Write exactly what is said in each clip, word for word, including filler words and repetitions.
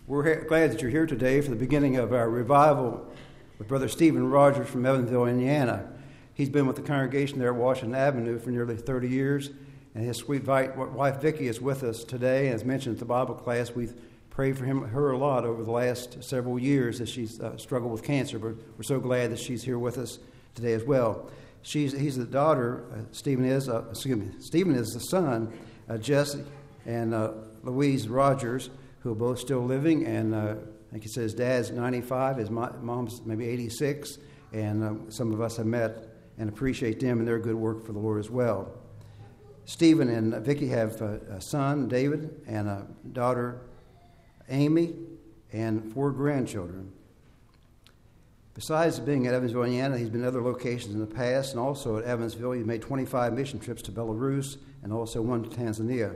We're he- glad that you're here today for the beginning of our revival with Brother Stephen Rogers from Evansville, Indiana. He's been with the congregation there at Washington Avenue for nearly thirty years, and his sweet wife Vicki is with us today. As mentioned at the Bible class, we've prayed for him, her a lot over the last several years as she's uh, struggled with cancer, but we're so glad that she's here with us today as well. She's he's the daughter. Uh, Stephen is uh, excuse me. Stephen is the son, uh, Jesse and uh, Louise Rogers, who are both still living, and uh, like he said, his dad's ninety-five, his mom's maybe eighty-six, and uh, some of us have met and appreciate them and their good work for the Lord as well. Stephen and Vicki have a, a son, David, and a daughter, Amy, and four grandchildren. Besides being at Evansville, Indiana, he's been at other locations in the past, and also at Evansville, he's made twenty-five mission trips to Belarus and also one to Tanzania.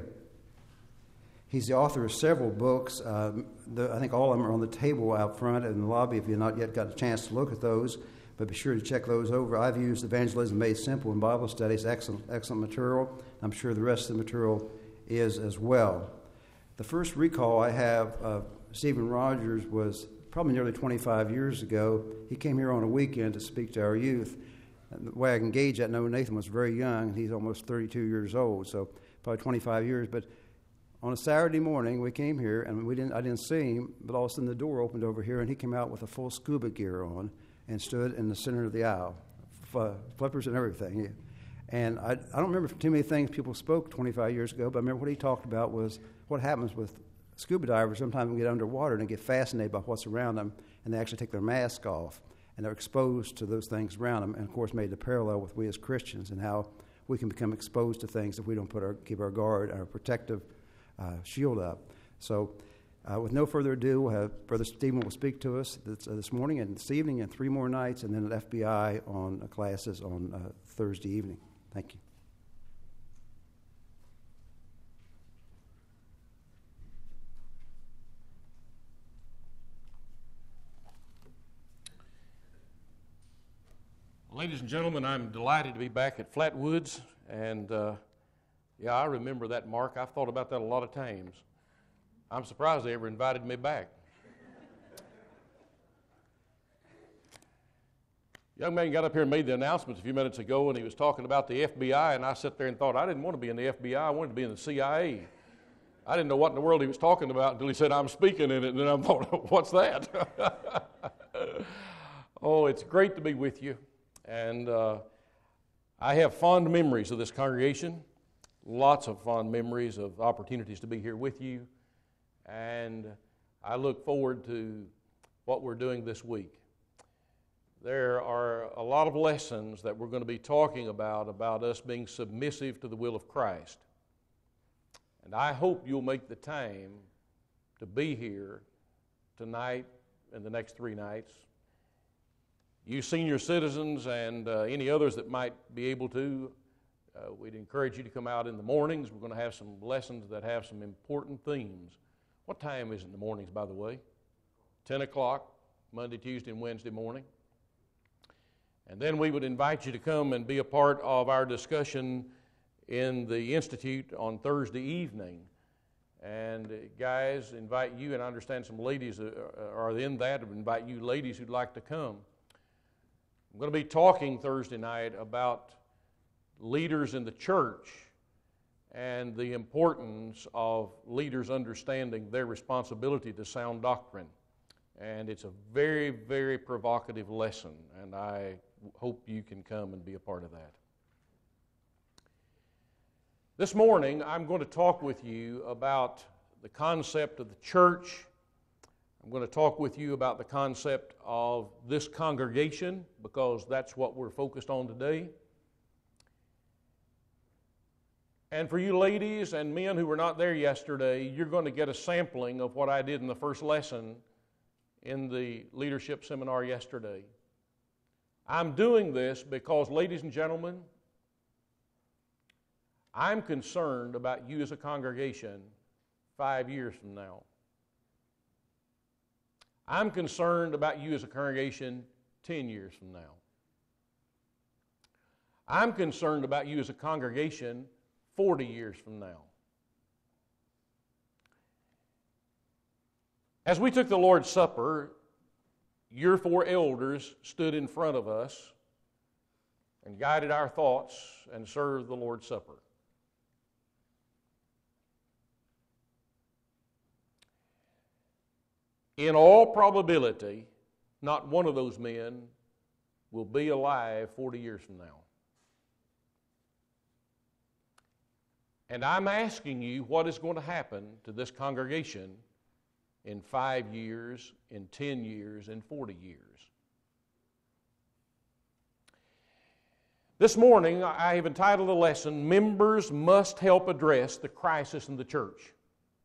He's the author of several books. Uh, the, I think all of them are on the table out front in the lobby if you've not yet got a chance to look at those, but be sure to check those over. I've used Evangelism Made Simple in Bible studies, excellent, excellent material. I'm sure the rest of the material is as well. The first recall I have of Stephen Rogers was probably nearly twenty-five years ago. He came here on a weekend to speak to our youth. And the way I can gauge that, I know Nathan was very young, and he's almost thirty-two years old, so probably twenty-five years, but on a Saturday morning, we came here, and we didn't. I didn't see him, but all of a sudden the door opened over here, and he came out with a full scuba gear on and stood in the center of the aisle, f- flippers and everything. And I, I don't remember too many things people spoke twenty-five years ago, but I remember what he talked about was what happens with scuba divers. Sometimes they get underwater and they get fascinated by what's around them, and they actually take their mask off, and they're exposed to those things around them, and of course made the parallel with we as Christians and how we can become exposed to things if we don't put our keep our guard, our protective Uh, shield up. So, uh, with no further ado, we'll have Brother Stephen will speak to us this, uh, this morning and this evening and three more nights, and then at F B I on uh, classes on uh, Thursday evening. Thank you. Ladies and gentlemen, I'm delighted to be back at Flatwoods, and uh, yeah, I remember that, Mark. I've thought about that a lot of times. I'm surprised they ever invited me back. Young man got up here and made the announcements a few minutes ago, and he was talking about the F B I, and I sat there and thought, I didn't want to be in the F B I. I wanted to be in the C I A. I didn't know what in the world he was talking about until he said, I'm speaking in it, and then I thought, what's that? Oh, it's great to be with you, and uh, I have fond memories of this congregation. Lots of fond memories of opportunities to be here with you, and I look forward to what we're doing this week. There are a lot of lessons that we're going to be talking about, about us being submissive to the will of Christ. And I hope you'll make the time to be here tonight and the next three nights. You senior citizens and uh, any others that might be able to, Uh, we'd encourage you to come out in the mornings. We're going to have some lessons that have some important themes. What time is it in the mornings, by the way? ten o'clock, Monday, Tuesday, and Wednesday morning. And then we would invite you to come and be a part of our discussion in the Institute on Thursday evening. And uh, guys, invite you, and I understand some ladies are in that, I invite you ladies who'd like to come. I'm going to be talking Thursday night about leaders in the church and the importance of leaders understanding their responsibility to sound doctrine. And it's a very, very provocative lesson, and I hope you can come and be a part of that. This morning, I'm going to talk with you about the concept of the church. I'm going to talk with you about the concept of this congregation, because that's what we're focused on today. And for you ladies and men who were not there yesterday, you're going to get a sampling of what I did in the first lesson in the leadership seminar yesterday. I'm doing this because, ladies and gentlemen, I'm concerned about you as a congregation five years from now. I'm concerned about you as a congregation ten years from now. I'm concerned about you as a congregation forty years from now. As we took the Lord's Supper, your four elders stood in front of us and guided our thoughts and served the Lord's Supper. In all probability, not one of those men will be alive forty years from now. And I'm asking you what is going to happen to this congregation in five years, in ten years, in forty years. This morning, I have entitled the lesson, Members Must Help Address the Crisis in the Church.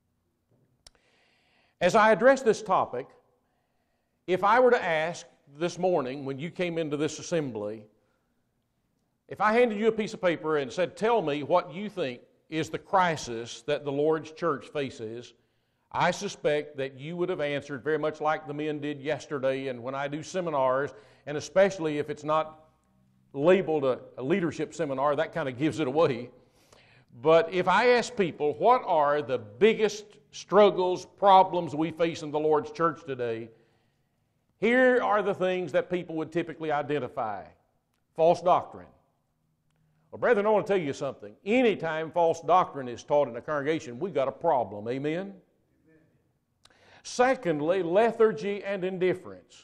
As I address this topic, if I were to ask this morning when you came into this assembly, if I handed you a piece of paper and said, tell me what you think is the crisis that the Lord's church faces, I suspect that you would have answered very much like the men did yesterday and when I do seminars, and especially if it's not labeled a, a leadership seminar, that kind of gives it away. But if I ask people, what are the biggest struggles, problems we face in the Lord's church today, here are the things that people would typically identify. False doctrine. Well, brethren, I want to tell you something. Anytime false doctrine is taught in a congregation, we've got a problem. Amen? Amen. Secondly, lethargy and indifference.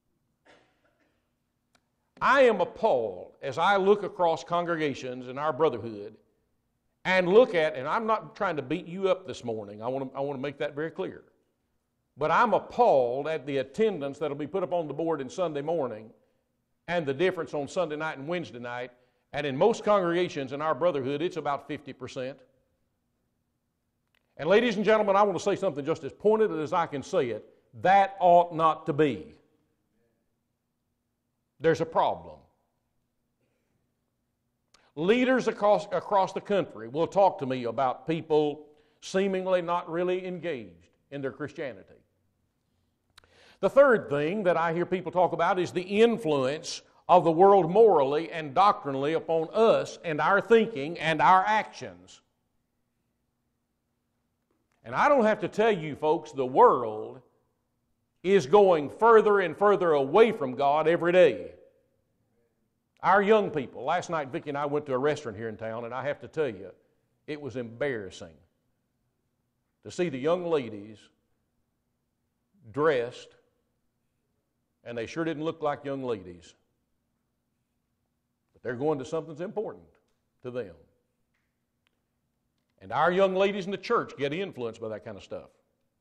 I am appalled as I look across congregations in our brotherhood and look at, and I'm not trying to beat you up this morning. I want to, I want to make that very clear. But I'm appalled at the attendance that will be put up on the board in Sunday morning and the difference on Sunday night and Wednesday night. And in most congregations in our brotherhood, it's about fifty percent. And ladies and gentlemen, I want to say something just as pointed as I can say it. That ought not to be. There's a problem. Leaders across, across the country will talk to me about people seemingly not really engaged in their Christianity. The third thing that I hear people talk about is the influence of the world morally and doctrinally upon us and our thinking and our actions. And I don't have to tell you folks, the world is going further and further away from God every day. Our young people, last night Vicki and I went to a restaurant here in town, and I have to tell you, it was embarrassing to see the young ladies dressed, and they sure didn't look like young ladies. But they're going to something that's important to them. And our young ladies in the church get influenced by that kind of stuff.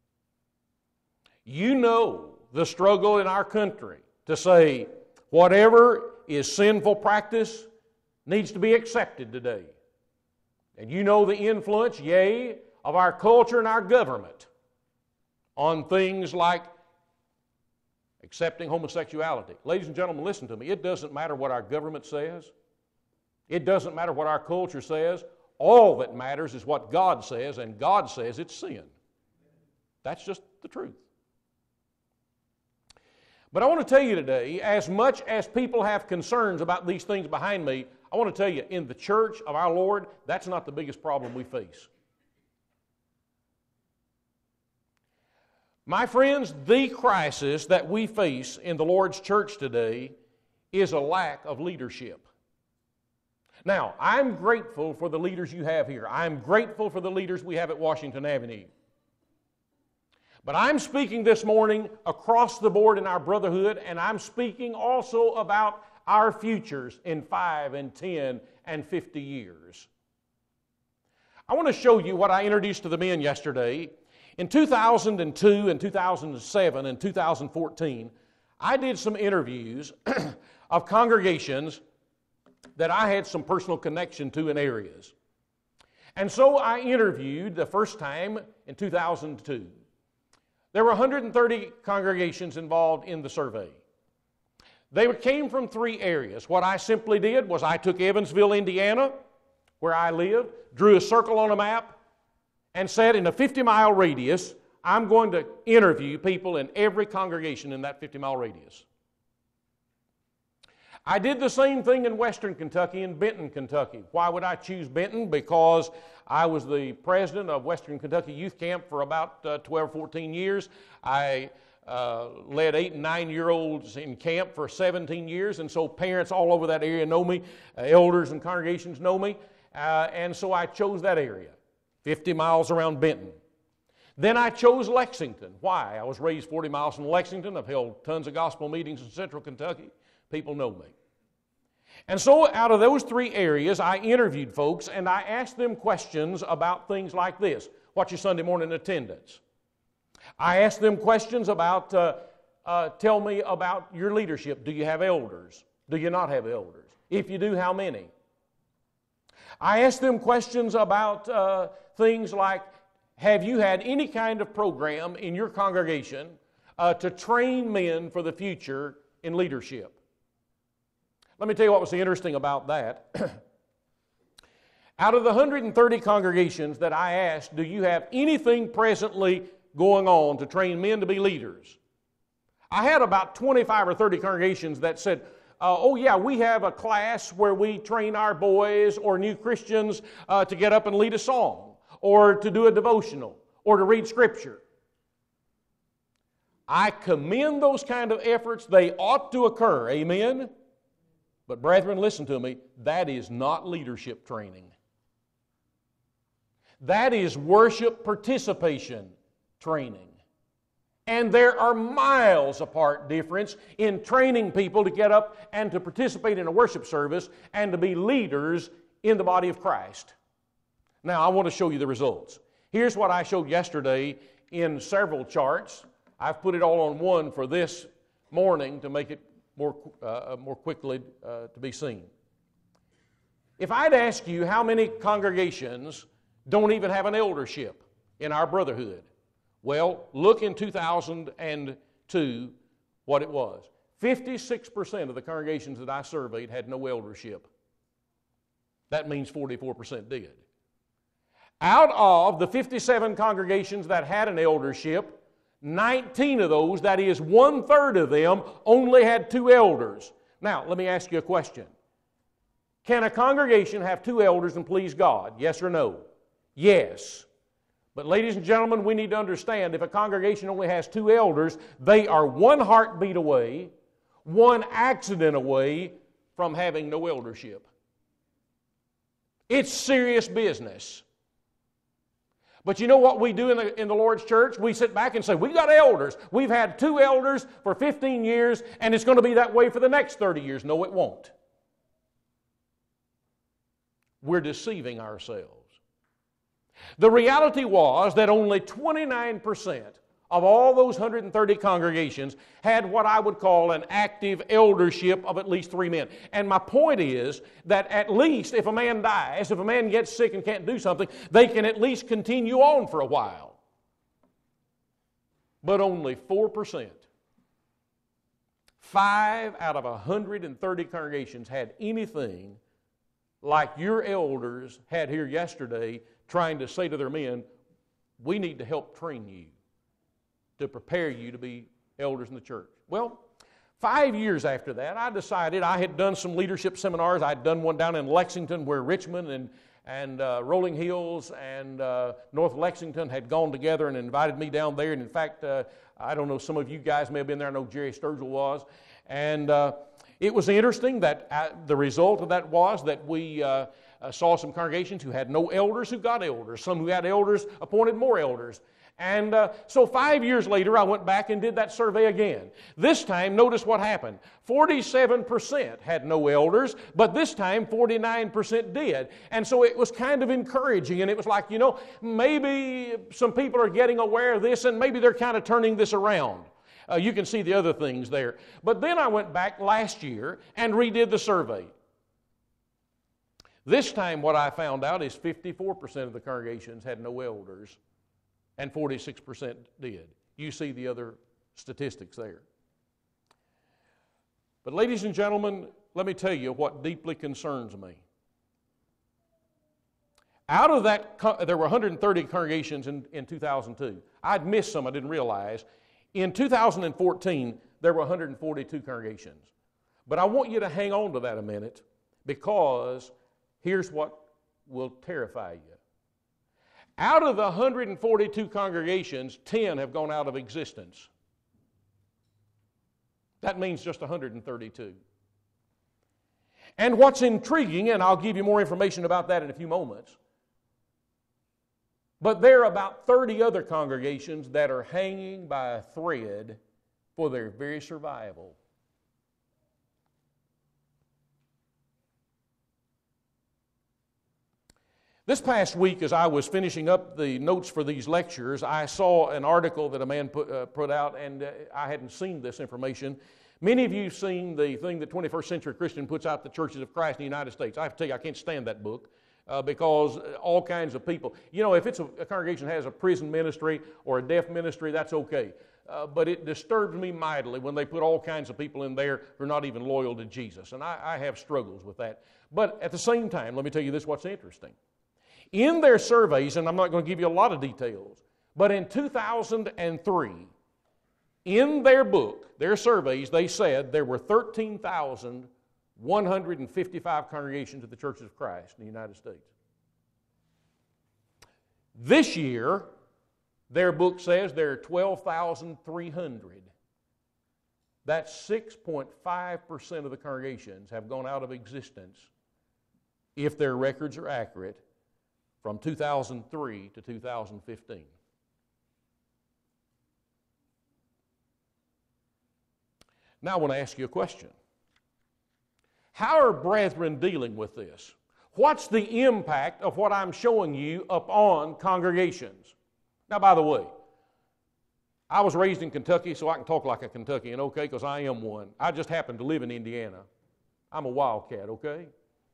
You know the struggle in our country to say whatever is sinful practice needs to be accepted today. And you know the influence, yea, of our culture and our government on things like accepting homosexuality. Ladies and gentlemen, listen to me. It doesn't matter what our government says. It doesn't matter what our culture says. All that matters is what God says, and God says it's sin. That's just the truth. But I want to tell you today, as much as people have concerns about these things behind me, I want to tell you, in the church of our Lord, that's not the biggest problem we face. My friends, the crisis that we face in the Lord's church today is a lack of leadership. Now, I'm grateful for the leaders you have here. I'm grateful for the leaders we have at Washington Avenue. But I'm speaking this morning across the board in our brotherhood, and I'm speaking also about our futures in five and ten and fifty years. I want to show you what I introduced to the men yesterday. In two thousand two and two thousand seven and two thousand fourteen, I did some interviews of congregations that I had some personal connection to in areas. And so I interviewed the first time in two thousand two. There were one hundred thirty congregations involved in the survey. They came from three areas. What I simply did was I took Evansville, Indiana, where I live, drew a circle on a map, and said in a fifty-mile radius, I'm going to interview people in every congregation in that fifty-mile radius. I did the same thing in Western Kentucky, in Benton, Kentucky. Why would I choose Benton? Because I was the president of Western Kentucky Youth Camp for about uh, twelve, fourteen years. I uh, led eight and nine-year-olds in camp for seventeen years, and so parents all over that area know me. Uh, elders and congregations know me, uh, and so I chose that area, fifty miles around Benton. Then I chose Lexington. Why? I was raised forty miles from Lexington. I've held tons of gospel meetings in Central Kentucky. People know me. And so out of those three areas, I interviewed folks and I asked them questions about things like this. What's your Sunday morning attendance? I asked them questions about, uh, uh, tell me about your leadership. Do you have elders? Do you not have elders? If you do, how many? I asked them questions about uh, things like, have you had any kind of program in your congregation uh, to train men for the future in leadership? Let me tell you what was interesting about that. Out of the one hundred thirty congregations that I asked, do you have anything presently going on to train men to be leaders? I had about twenty-five or thirty congregations that said, uh, oh yeah, we have a class where we train our boys or new Christians uh, to get up and lead a song, or to do a devotional, or to read Scripture. I commend those kind of efforts. They ought to occur. Amen? But brethren, listen to me. That is not leadership training. That is worship participation training. And there are miles apart difference in training people to get up and to participate in a worship service and to be leaders in the body of Christ. Now, I want to show you the results. Here's what I showed yesterday in several charts. I've put it all on one for this morning to make it more, uh, more quickly uh, to be seen. If I'd ask you how many congregations don't even have an eldership in our brotherhood, well, look in two thousand two what it was. fifty-six percent of the congregations that I surveyed had no eldership. That means forty-four percent did. Out of the fifty-seven congregations that had an eldership, nineteen of those, that is one-third of them, only had two elders. Now, let me ask you a question. Can a congregation have two elders and please God? Yes or no? Yes. But ladies and gentlemen, we need to understand if a congregation only has two elders, they are one heartbeat away, one accident away from having no eldership. It's serious business. But you know what we do in the, in the Lord's church? We sit back and say, we've got elders. We've had two elders for fifteen years, and it's going to be that way for the next thirty years. No, it won't. We're deceiving ourselves. The reality was that only twenty-nine percent of all those one hundred thirty congregations had what I would call an active eldership of at least three men. And my point is that at least if a man dies, if a man gets sick and can't do something, they can at least continue on for a while. But only four percent, five out of one hundred thirty congregations had anything like your elders had here yesterday, trying to say to their men, we need to help train you to prepare you to be elders in the church. Well, five years after that, I decided I had done some leadership seminars. I'd done one down in Lexington where Richmond and, and uh, Rolling Hills and uh, North Lexington had gone together and invited me down there. And in fact, uh, I don't know, some of you guys may have been there. I know Jerry Sturgill was. And uh, it was interesting that uh, the result of that was that we uh, uh, saw some congregations who had no elders who got elders. Some who had elders appointed more elders. And uh, so five years later, I went back and did that survey again. This time, notice what happened. forty-seven percent had no elders, but this time forty-nine percent did. And so it was kind of encouraging, and it was like, you know, maybe some people are getting aware of this, and maybe they're kind of turning this around. Uh, you can see the other things there. But then I went back last year and redid the survey. This time what I found out is fifty-four percent of the congregations had no elders, and forty-six percent did. You see the other statistics there. But ladies and gentlemen, let me tell you what deeply concerns me. Out of that, there were one hundred thirty congregations in, in two thousand two. I'd missed some I didn't realize. In two thousand fourteen, there were one hundred forty-two congregations. But I want you to hang on to that a minute, because here's what will terrify you. Out of the one hundred forty-two congregations, ten have gone out of existence. That means just one hundred thirty-two. And what's intriguing, and I'll give you more information about that in a few moments, but there are about thirty other congregations that are hanging by a thread for their very survival. This past week, as I was finishing up the notes for these lectures, I saw an article that a man put, uh, put out, and uh, I hadn't seen this information. Many of you have seen the thing that twenty-first Century Christian puts out, the Churches of Christ in the United States. I have to tell you, I can't stand that book uh, because all kinds of people, you know, if it's a, a congregation that has a prison ministry or a deaf ministry, that's okay. Uh, but it disturbs me mightily when they put all kinds of people in there who are not even loyal to Jesus. And I, I have struggles with that. But at the same time, let me tell you this, what's interesting. In their surveys, and I'm not going to give you a lot of details, but in two thousand three, in their book, their surveys, they said there were thirteen thousand one hundred fifty-five congregations of the Churches of Christ in the United States. This year, their book says there are twelve thousand three hundred. That's six point five percent of the congregations have gone out of existence, if their records are accurate, from two thousand three to two thousand fifteen. Now I want to ask you a question. How are brethren dealing with this? What's the impact of what I'm showing you upon congregations? Now, by the way, I was raised in Kentucky, so I can talk like a Kentuckian, okay, because I am one. I just happen to live in Indiana. I'm a wildcat, okay?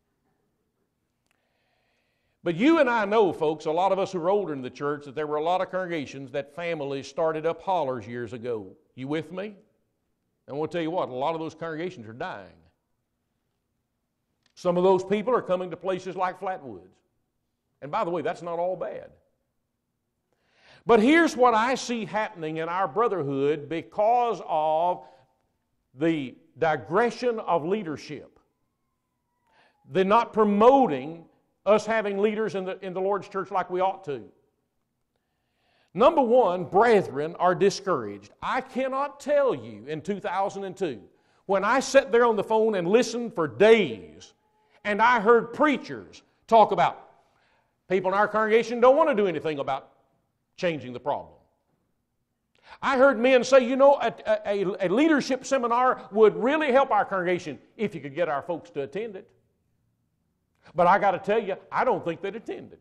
But you and I know, folks, a lot of us who are older in the church, that there were a lot of congregations that families started up hollers years ago. You with me? And I want to tell you what, a lot of those congregations are dying. Some of those people are coming to places like Flatwoods. And by the way, that's not all bad. But here's what I see happening in our brotherhood because of the digression of leadership. They're not promoting us having leaders in the, in the Lord's church like we ought to. Number one, brethren are discouraged. I cannot tell you in two thousand two, when I sat there on the phone and listened for days, and I heard preachers talk about people in our congregation don't want to do anything about changing the problem. I heard men say, you know, a, a, a leadership seminar would really help our congregation if you could get our folks to attend it. But I got to tell you, I don't think they'd attended.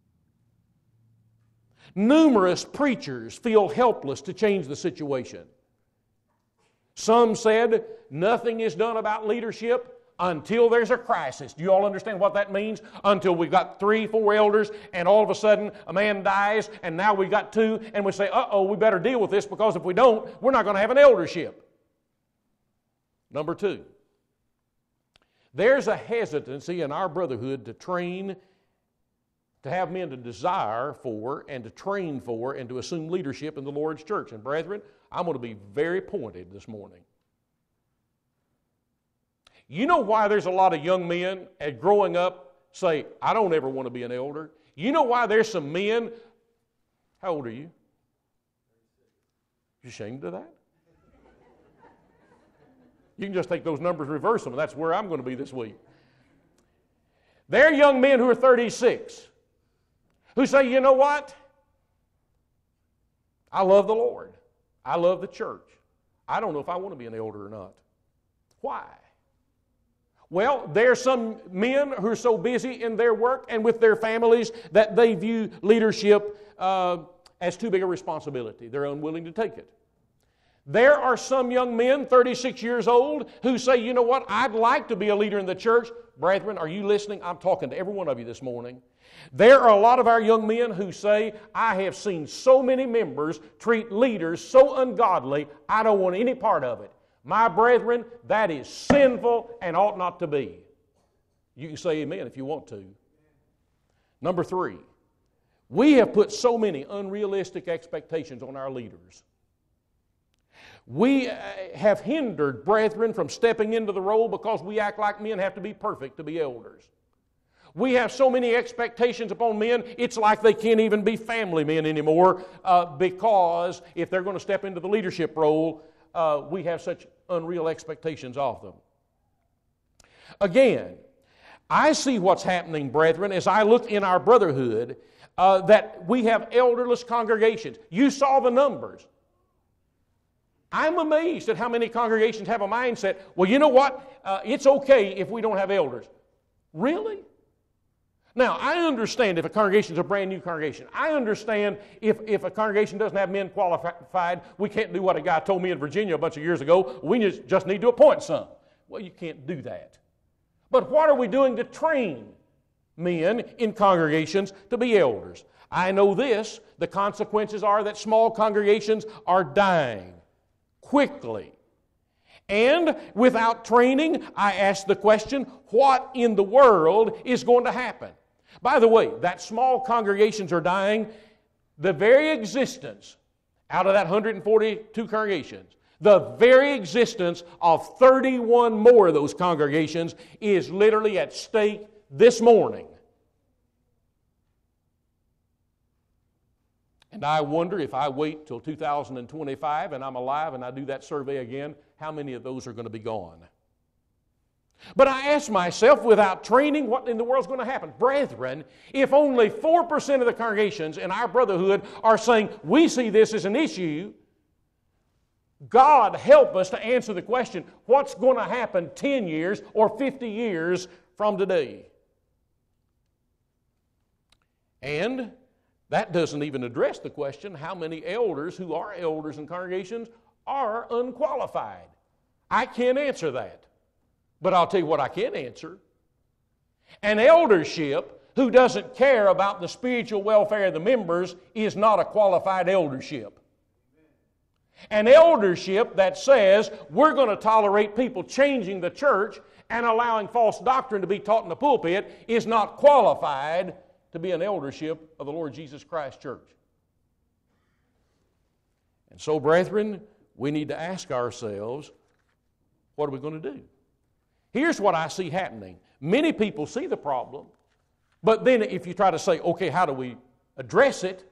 Numerous preachers feel helpless to change the situation. Some said nothing is done about leadership until there's a crisis. Do you all understand what that means? Until we've got three, four elders, and all of a sudden a man dies, and now we've got two, and we say, uh-oh, we better deal with this, because if we don't, we're not going to have an eldership. Number two, there's a hesitancy in our brotherhood to train, to have men to desire for and to train for and to assume leadership in the Lord's church. And brethren, I'm going to be very pointed this morning. You know why there's a lot of young men at growing up say, I don't ever want to be an elder? You know why there's some men, how old are you? You ashamed of that? You can just take those numbers and reverse them, and that's where I'm going to be this week. There are young men who are thirty-six who say, you know what? I love the Lord. I love the church. I don't know if I want to be an elder or not. Why? Well, there are some men who are so busy in their work and with their families that they view leadership uh, as too big a responsibility. They're unwilling to take it. There are some young men, thirty-six years old, who say, you know what, I'd like to be a leader in the church. Brethren, are you listening? I'm talking to every one of you this morning. There are a lot of our young men who say, I have seen so many members treat leaders so ungodly, I don't want any part of it. My brethren, that is sinful and ought not to be. You can say amen if you want to. Number three, we have put so many unrealistic expectations on our leaders. We have hindered brethren from stepping into the role because we act like men have to be perfect to be elders. We have so many expectations upon men, it's like they can't even be family men anymore uh, because if they're going to step into the leadership role, uh, we have such unreal expectations of them. Again, I see what's happening, brethren, as I look in our brotherhood, uh, that we have elderless congregations. You saw the numbers. I'm amazed at how many congregations have a mindset, well, you know what? Uh, it's okay if we don't have elders. Really? Now, I understand if a congregation is a brand new congregation. I understand if, if a congregation doesn't have men qualified, we can't do what a guy told me in Virginia a bunch of years ago. We just, just need to appoint some. Well, you can't do that. But what are we doing to train men in congregations to be elders? I know this. The consequences are that small congregations are dying quickly. And without training, I ask the question, what in the world is going to happen? By the way, that small congregations are dying, the very existence, out of that one hundred forty-two congregations, the very existence of thirty-one more of those congregations is literally at stake this morning. And I wonder if I wait till two thousand twenty-five and I'm alive and I do that survey again, how many of those are going to be gone? But I ask myself, without training, what in the world is going to happen? Brethren, if only four percent of the congregations in our brotherhood are saying, we see this as an issue, God help us to answer the question, what's going to happen ten years or fifty years from today? And that doesn't even address the question, how many elders who are elders in congregations are unqualified? I can't answer that. But I'll tell you what I can answer. An eldership who doesn't care about the spiritual welfare of the members is not a qualified eldership. An eldership that says we're going to tolerate people changing the church and allowing false doctrine to be taught in the pulpit is not qualified to be an eldership of the Lord Jesus Christ Church. And so, brethren, we need to ask ourselves, what are we going to do? Here's what I see happening. Many people see the problem, but then if you try to say, okay, how do we address it?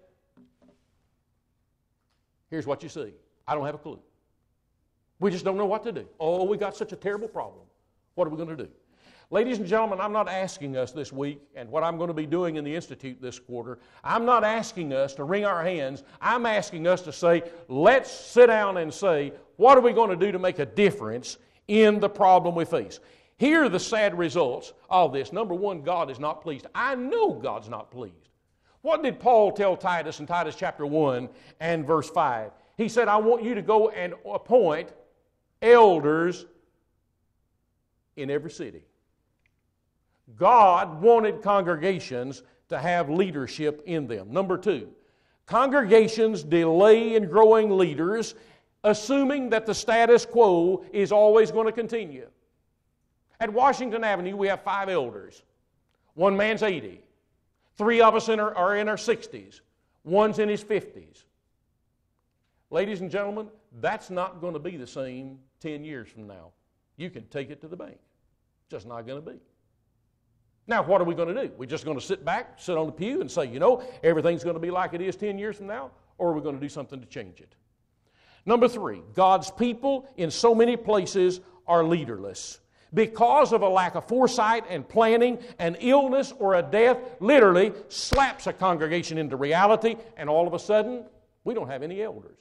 Here's what you see. I don't have a clue. We just don't know what to do. Oh, we got such a terrible problem. What are we going to do? Ladies and gentlemen, I'm not asking us this week, and what I'm going to be doing in the Institute this quarter, I'm not asking us to wring our hands. I'm asking us to say, let's sit down and say, what are we going to do to make a difference in the problem we face? Here are the sad results of this. Number one, God is not pleased. I know God's not pleased. What did Paul tell Titus in Titus chapter one and verse five? He said, I want you to go and appoint elders in every city. God wanted congregations to have leadership in them. Number two, congregations delay in growing leaders, assuming that the status quo is always going to continue. At Washington Avenue, we have five elders. One man's eighty. Three of us in our, are in our sixties. One's in his fifties. Ladies and gentlemen, that's not going to be the same ten years from now. You can take it to the bank. It's just not going to be. Now, what are we going to do? We're just going to sit back, sit on the pew and say, you know, everything's going to be like it is ten years from now? Or are we going to do something to change it? Number three, God's people in so many places are leaderless. Because of a lack of foresight and planning, an illness or a death literally slaps a congregation into reality, and all of a sudden, we don't have any elders.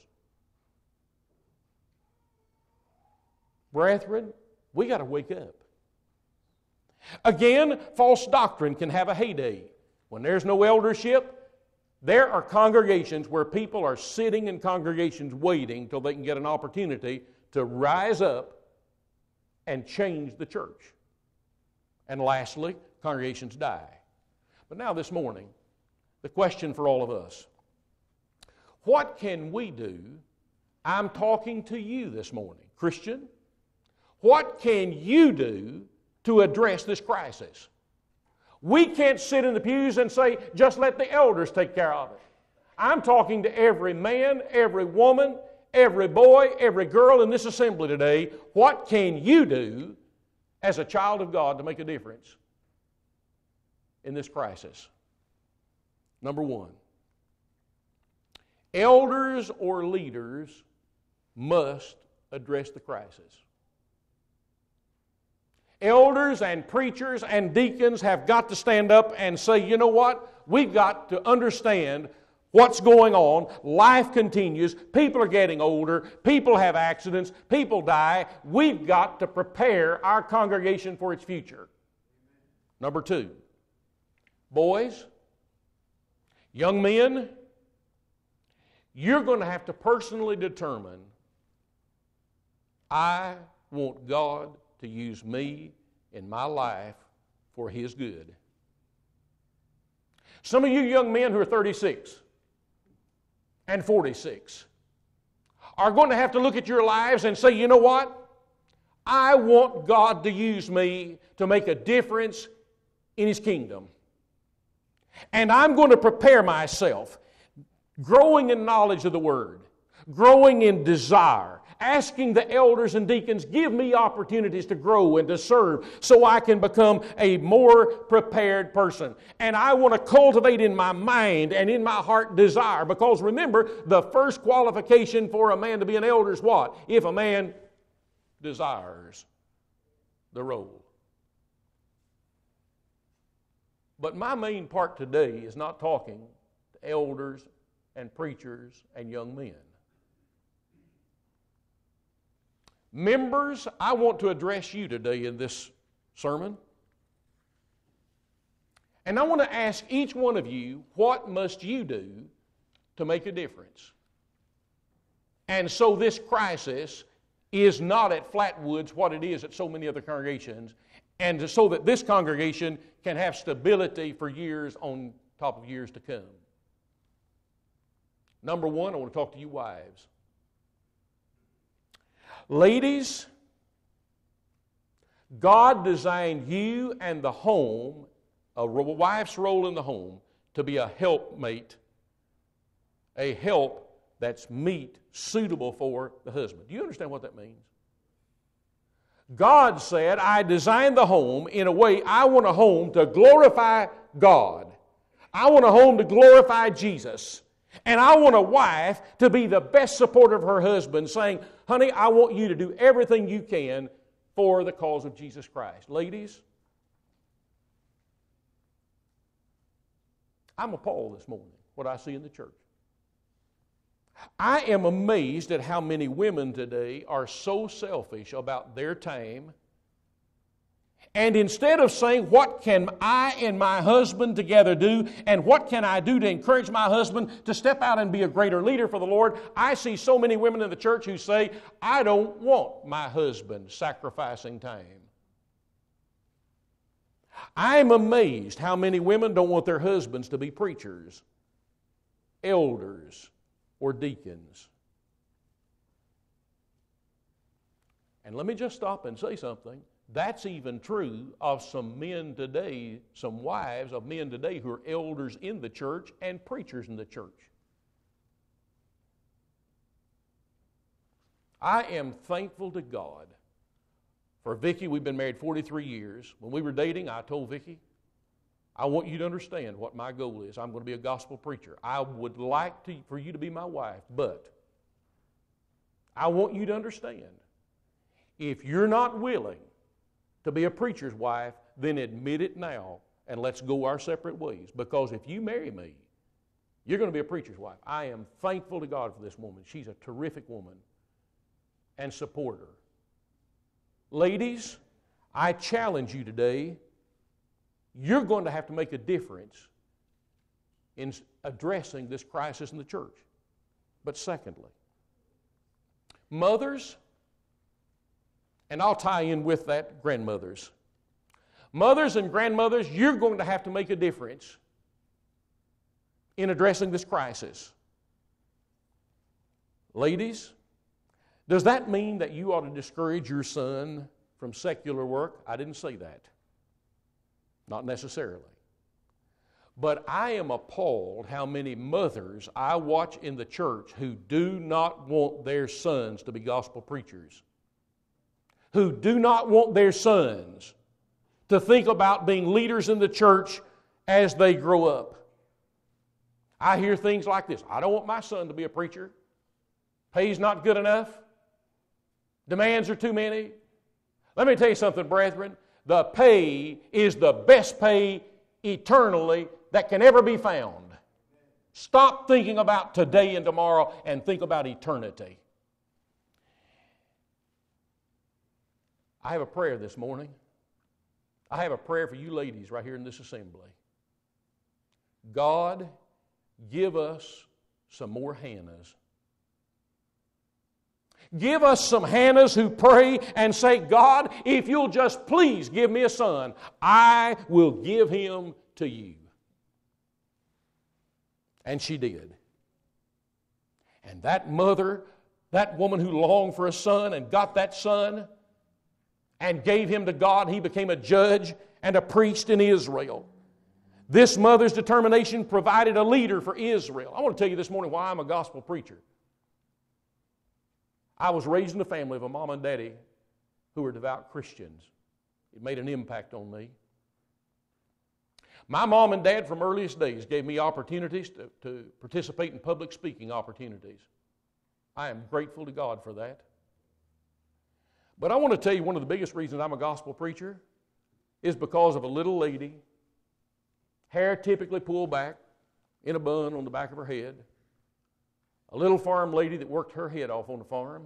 Brethren, we got to wake up. Again, false doctrine can have a heyday. When there's no eldership, there are congregations where people are sitting in congregations waiting till they can get an opportunity to rise up and change the church. And lastly, congregations die. But now this morning, the question for all of us, what can we do? I'm talking to you this morning, Christian. What can you do to address this crisis? We can't sit in the pews and say, just let the elders take care of it. I'm talking to every man, every woman, every boy, every girl in this assembly today, what can you do as a child of God to make a difference in this crisis? Number one, elders or leaders must address the crisis. Elders and preachers and deacons have got to stand up and say, you know what? We've got to understand what's going on. Life continues. People are getting older. People have accidents. People die. We've got to prepare our congregation for its future. Number two, boys, young men, you're going to have to personally determine, I want God to use me in my life for His good. Some of you young men who are thirty-six and forty-six are going to have to look at your lives and say, you know what? I want God to use me to make a difference in His kingdom. And I'm going to prepare myself, growing in knowledge of the Word, growing in desire, asking the elders and deacons, give me opportunities to grow and to serve so I can become a more prepared person. And I want to cultivate in my mind and in my heart desire, because remember, the first qualification for a man to be an elder is what? If a man desires the role. But my main part today is not talking to elders and preachers and young men. Members, I want to address you today in this sermon. And I want to ask each one of you, what must you do to make a difference? And so this crisis is not at Flatwoods what it is at so many other congregations, and so that this congregation can have stability for years on top of years to come. Number one, I want to talk to you wives. Ladies, God designed you and the home, a wife's role in the home, to be a helpmate, a help that's meet, suitable for the husband. Do you understand what that means? God said, I designed the home in a way, I want a home to glorify God. I want a home to glorify Jesus. And I want a wife to be the best supporter of her husband, saying, honey, I want you to do everything you can for the cause of Jesus Christ. Ladies, I'm appalled this morning, what I see in the church. I am amazed at how many women today are so selfish about their time. And instead of saying, what can I and my husband together do, and what can I do to encourage my husband to step out and be a greater leader for the Lord, I see so many women in the church who say, I don't want my husband sacrificing time. I'm amazed how many women don't want their husbands to be preachers, elders, or deacons. And let me just stop and say something. That's even true of some men today, some wives of men today who are elders in the church and preachers in the church. I am thankful to God for Vicki. We've been married forty-three years. When we were dating, I told Vicki, I want you to understand what my goal is. I'm going to be a gospel preacher. I would like to, for you to be my wife, but I want you to understand, if you're not willing to be a preacher's wife, then admit it now and let's go our separate ways. Because if you marry me, you're going to be a preacher's wife. I am thankful to God for this woman. She's a terrific woman and supporter. Ladies, I challenge you today, you're going to have to make a difference in addressing this crisis in the church. But secondly, mothers, and I'll tie in with that grandmothers. Mothers and grandmothers, you're going to have to make a difference in addressing this crisis. Ladies, does that mean that you ought to discourage your son from secular work? I didn't say that. Not necessarily. But I am appalled how many mothers I watch in the church who do not want their sons to be gospel preachers, who do not want their sons to think about being leaders in the church as they grow up. I hear things like this: I don't want my son to be a preacher. Pay's not good enough. Demands are too many. Let me tell you something, brethren. The pay is the best pay eternally that can ever be found. Stop thinking about today and tomorrow and think about eternity. I have a prayer this morning. I have a prayer for you ladies right here in this assembly. God, give us some more Hannahs. Give us some Hannahs who pray and say, God, if you'll just please give me a son, I will give him to you. And she did. And that mother, that woman who longed for a son and got that son and gave him to God, he became a judge and a priest in Israel. This mother's determination provided a leader for Israel. I want to tell you this morning why I'm a gospel preacher. I was raised in a family of a mom and daddy who were devout Christians. It made an impact on me. My mom and dad from earliest days gave me opportunities to, to participate in public speaking opportunities. I am grateful to God for that. But I want to tell you one of the biggest reasons I'm a gospel preacher is because of a little lady, hair typically pulled back in a bun on the back of her head, a little farm lady that worked her head off on the farm,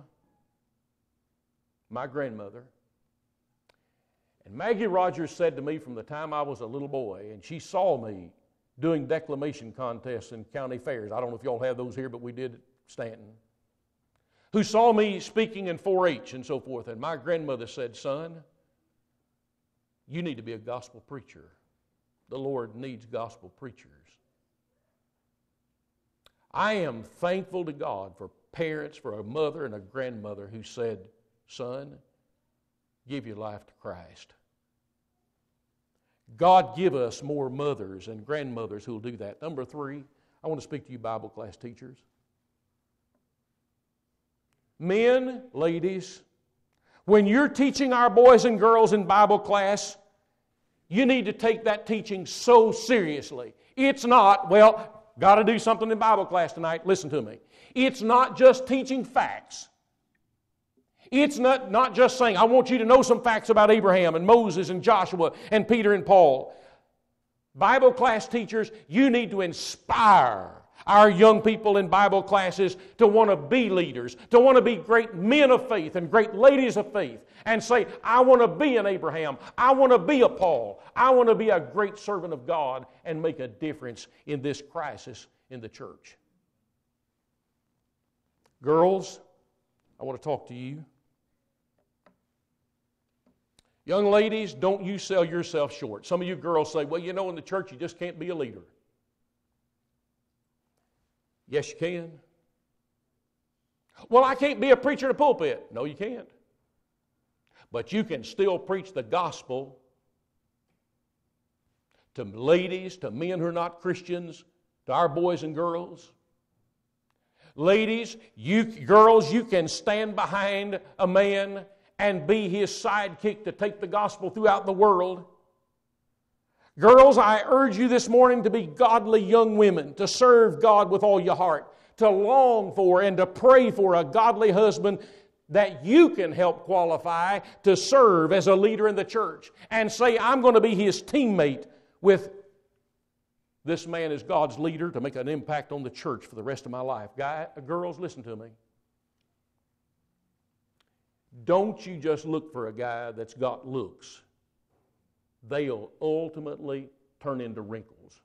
my grandmother. And Maggie Rogers said to me from the time I was a little boy, and she saw me doing declamation contests in county fairs. I don't know if y'all have those here, but we did at Stanton. Who saw me speaking in four H and so forth. And my grandmother said, son, you need to be a gospel preacher. The Lord needs gospel preachers. I am thankful to God for parents, for a mother and a grandmother who said, son, give your life to Christ. God, give us more mothers and grandmothers who will do that. Number three, I want to speak to you Bible class teachers. Men, ladies, when you're teaching our boys and girls in Bible class, you need to take that teaching so seriously. It's not, well, got to do something in Bible class tonight. Listen to me. It's not just teaching facts. It's not, not just saying, I want you to know some facts about Abraham and Moses and Joshua and Peter and Paul. Bible class teachers, you need to inspire our young people in Bible classes to want to be leaders, to want to be great men of faith and great ladies of faith, and say, I want to be an Abraham, I want to be a Paul, I want to be a great servant of God and make a difference in this crisis in the church. Girls, I want to talk to you. Young ladies, don't you sell yourself short. Some of you girls say, well, you know, in the church you just can't be a leader. Yes, you can. Well, I can't be a preacher in a pulpit. No, you can't. But you can still preach the gospel to ladies, to men who are not Christians, to our boys and girls. Ladies, you girls, you can stand behind a man and be his sidekick to take the gospel throughout the world. Girls, I urge you this morning to be godly young women, to serve God with all your heart, to long for and to pray for a godly husband that you can help qualify to serve as a leader in the church, and say, I'm going to be his teammate with this man as God's leader to make an impact on the church for the rest of my life. Guys, girls, listen to me. Don't you just look for a guy that's got looks. They'll ultimately turn into wrinkles.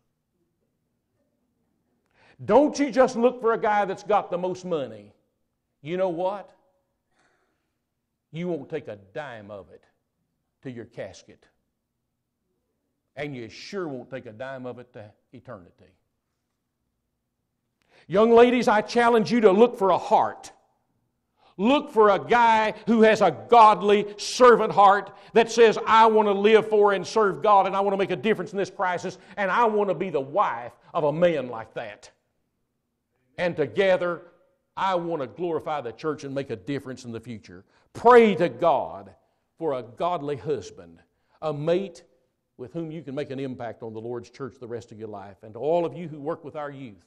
Don't you just look for a guy that's got the most money. You know what? You won't take a dime of it to your casket. And you sure won't take a dime of it to eternity. Young ladies, I challenge you to look for a heart. Look for a guy who has a godly servant heart that says, I want to live for and serve God, and I want to make a difference in this crisis, and I want to be the wife of a man like that. And together, I want to glorify the church and make a difference in the future. Pray to God for a godly husband, a mate with whom you can make an impact on the Lord's church the rest of your life. And to all of you who work with our youth,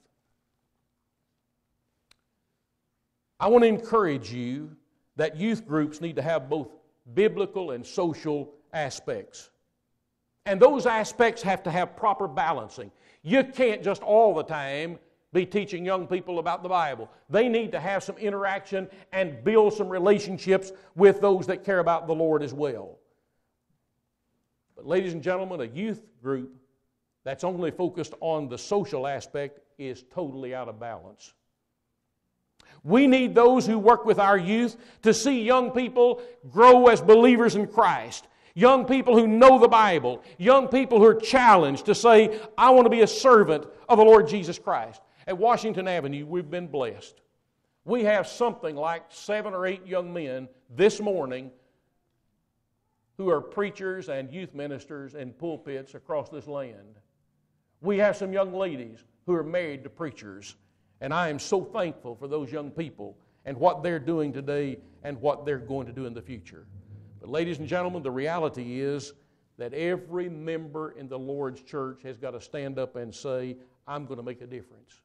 I want to encourage you that youth groups need to have both biblical and social aspects. And those aspects have to have proper balancing. You can't just all the time be teaching young people about the Bible. They need to have some interaction and build some relationships with those that care about the Lord as well. But ladies and gentlemen, a youth group that's only focused on the social aspect is totally out of balance. We need those who work with our youth to see young people grow as believers in Christ. Young people who know the Bible. Young people who are challenged to say, I want to be a servant of the Lord Jesus Christ. At Washington Avenue, we've been blessed. We have something like seven or eight young men this morning who are preachers and youth ministers in pulpits across this land. We have some young ladies who are married to preachers. And I am so thankful for those young people and what they're doing today and what they're going to do in the future. But ladies and gentlemen, the reality is that every member in the Lord's church has got to stand up and say, I'm going to make a difference.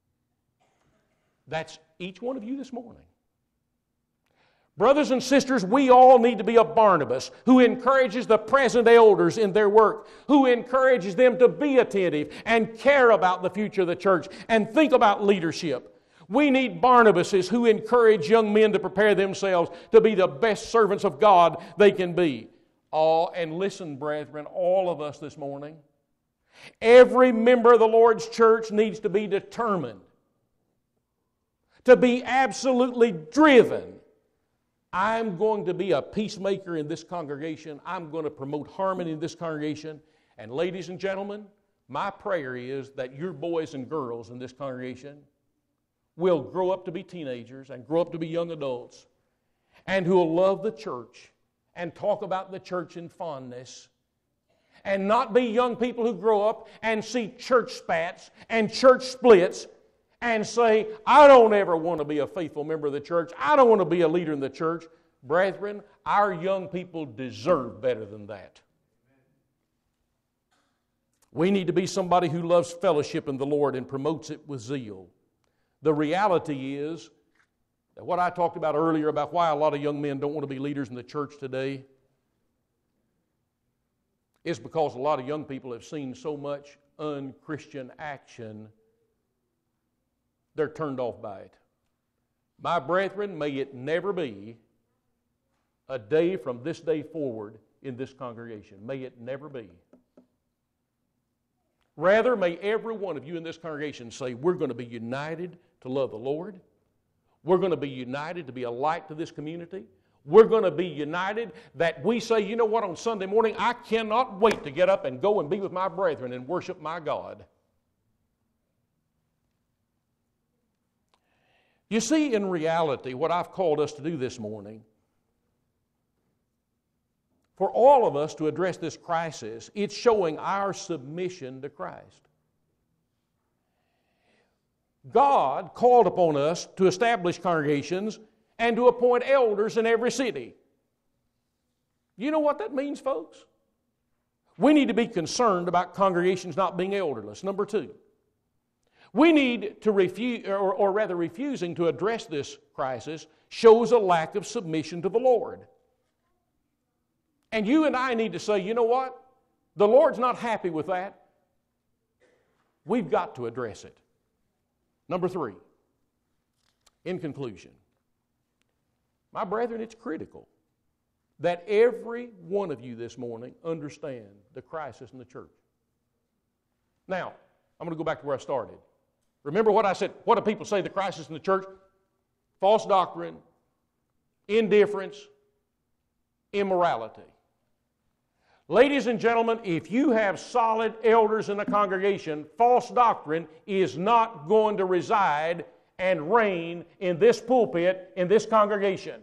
That's each one of you this morning. Brothers and sisters, we all need to be a Barnabas who encourages the present elders in their work, who encourages them to be attentive and care about the future of the church and think about leadership. We need Barnabases who encourage young men to prepare themselves to be the best servants of God they can be. Oh, and listen, brethren, all of us this morning, every member of the Lord's church needs to be determined, to be absolutely driven. I'm going to be a peacemaker in this congregation. I'm going to promote harmony in this congregation. And ladies and gentlemen, my prayer is that your boys and girls in this congregation will grow up to be teenagers and grow up to be young adults and who will love the church and talk about the church in fondness and not be young people who grow up and see church spats and church splits and say, I don't ever want to be a faithful member of the church. I don't want to be a leader in the church. Brethren, our young people deserve better than that. We need to be somebody who loves fellowship in the Lord and promotes it with zeal. The reality is that what I talked about earlier about why a lot of young men don't want to be leaders in the church today is because a lot of young people have seen so much unchristian action, they're turned off by it. My brethren, may it never be a day from this day forward in this congregation. May it never be. Rather, may every one of you in this congregation say, we're going to be united to love the Lord. We're going to be united to be a light to this community. We're going to be united that we say, you know what, on Sunday morning, I cannot wait to get up and go and be with my brethren and worship my God. You see, in reality, what I've called us to do this morning, for all of us to address this crisis, it's showing our submission to Christ. God called upon us to establish congregations and to appoint elders in every city. You know what that means, folks? We need to be concerned about congregations not being elderless. Number two, we need to refuse, or, or rather refusing to address this crisis shows a lack of submission to the Lord. And you and I need to say, you know what? The Lord's not happy with that. We've got to address it. Number three, in conclusion, my brethren, it's critical that every one of you this morning understand the crisis in the church. Now, I'm going to go back to where I started. Remember what I said, what do people say the crisis in the church? False doctrine, indifference, immorality. Ladies and gentlemen, if you have solid elders in the congregation, false doctrine is not going to reside and reign in this pulpit, in this congregation.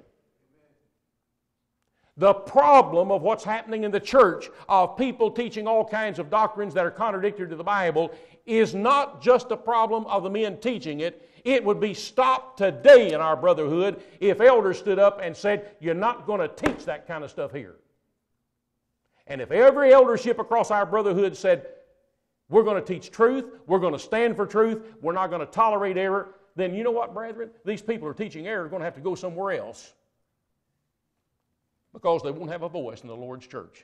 The problem of what's happening in the church, of people teaching all kinds of doctrines that are contradictory to the Bible, is not just a problem of the men teaching it. It would be stopped today in our brotherhood if elders stood up and said, you're not going to teach that kind of stuff here. And if every eldership across our brotherhood said, we're going to teach truth, we're going to stand for truth, we're not going to tolerate error, then you know what, brethren? These people who are teaching error are going to have to go somewhere else, because they won't have a voice in the Lord's church.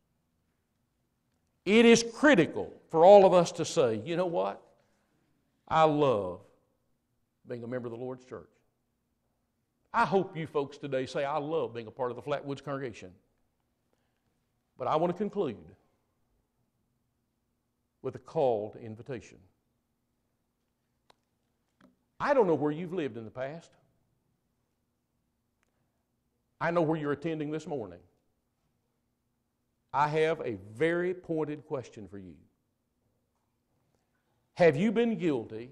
It is critical for all of us to say, you know what? I love being a member of the Lord's church. I hope you folks today say, I love being a part of the Flatwoods congregation. But I want to conclude with a call to invitation. I don't know where you've lived in the past. I know where you're attending this morning. I have a very pointed question for you. Have you been guilty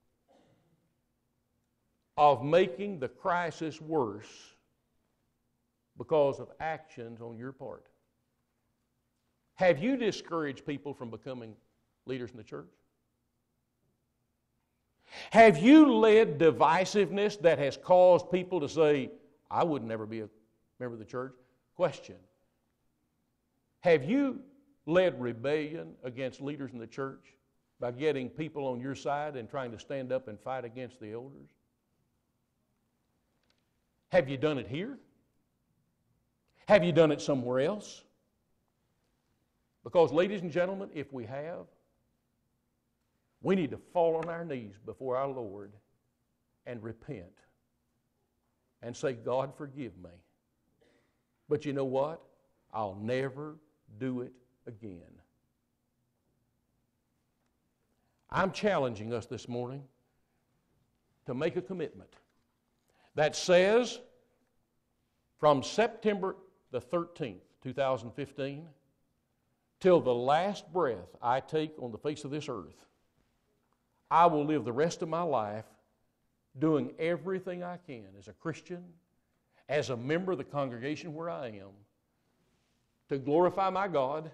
of making the crisis worse because of actions on your part? Have you discouraged people from becoming leaders in the church? Have you led divisiveness that has caused people to say, I would never be a member of the church? Question. Have you led rebellion against leaders in the church by getting people on your side and trying to stand up and fight against the elders? Have you done it here? Have you done it somewhere else? Because, ladies and gentlemen, if we have, we need to fall on our knees before our Lord and repent and say, God, forgive me. But you know what? I'll never do it again. I'm challenging us this morning to make a commitment that says from September the thirteenth, two thousand fifteen, till the last breath I take on the face of this earth, I will live the rest of my life doing everything I can as a Christian, as a member of the congregation where I am, to glorify my God,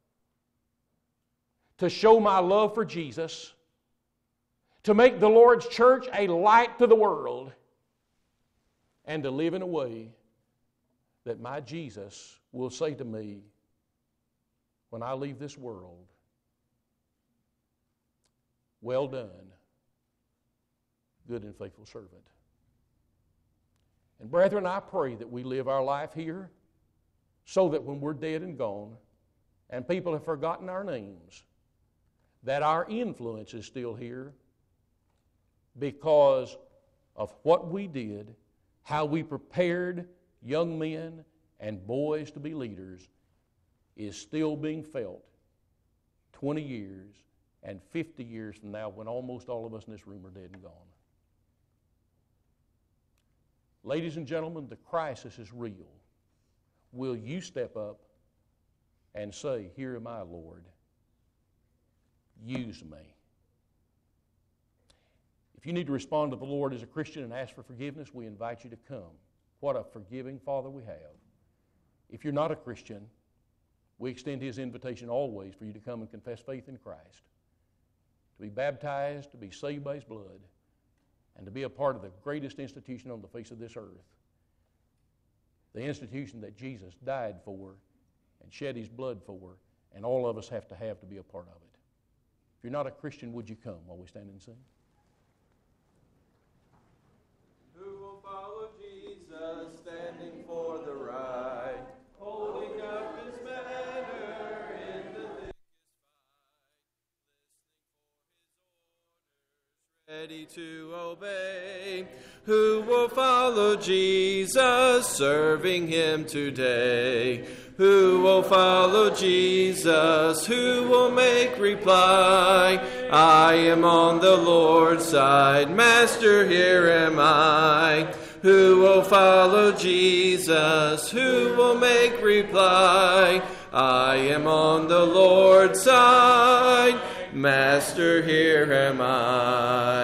to show my love for Jesus, to make the Lord's church a light to the world, and to live in a way that my Jesus will say to me when I leave this world, well done, good and faithful servant. And brethren, I pray that we live our life here so that when we're dead and gone and people have forgotten our names, that our influence is still here because of what we did, how we prepared young men and boys to be leaders, is still being felt twenty years and fifty years from now when almost all of us in this room are dead and gone. Ladies and gentlemen, the crisis is real. Will you step up and say, here am I, Lord, use me? If you need to respond to the Lord as a Christian and ask for forgiveness, we invite you to come. What a forgiving Father we have. If you're not a Christian, we extend His invitation always for you to come and confess faith in Christ, to be baptized, to be saved by His blood, and to be a part of the greatest institution on the face of this earth, the institution that Jesus died for and shed His blood for, and all of us have to have to be a part of it. If you're not a Christian, would you come while we stand and sing? Who will follow Jesus, standing for the right, holding up His banner in the thickest fight, ready to obey? Who will follow Jesus, serving Him today? Who will follow Jesus? Who will make reply? I am on the Lord's side, Master, here am I. Who will follow Jesus? Who will make reply? I am on the Lord's side, Master, here am I.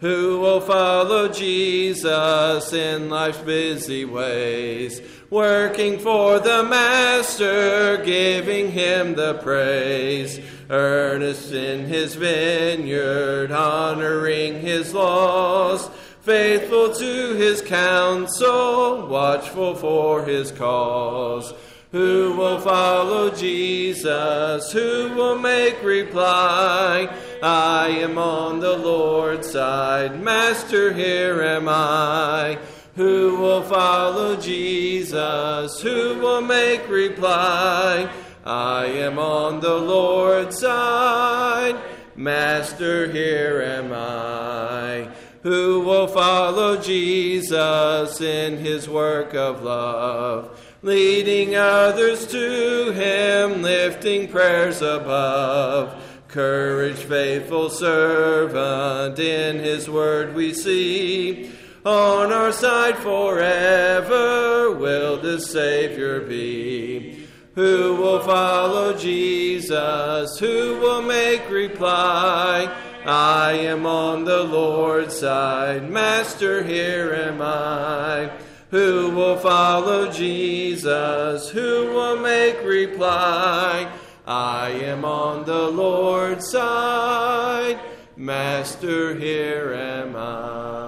who will follow Jesus in life's busy ways, working for the Master, giving him the praise, earnest in his vineyard, honoring his laws, faithful to his counsel, watchful for his cause. Who will follow Jesus? Who will make reply? I am on the Lord's side. Master, here am I. Who will follow Jesus? Who will make reply? I am on the Lord's side. Master, here am I. Who will follow Jesus in his work of love, leading others to him, lifting prayers above? Courage, faithful servant, in his word we see. On our side forever will the Savior be. Who will follow Jesus? Who will make reply? I am on the Lord's side. Master, here am I. Who will follow Jesus? Who will make reply? I am on the Lord's side. Master, here am I.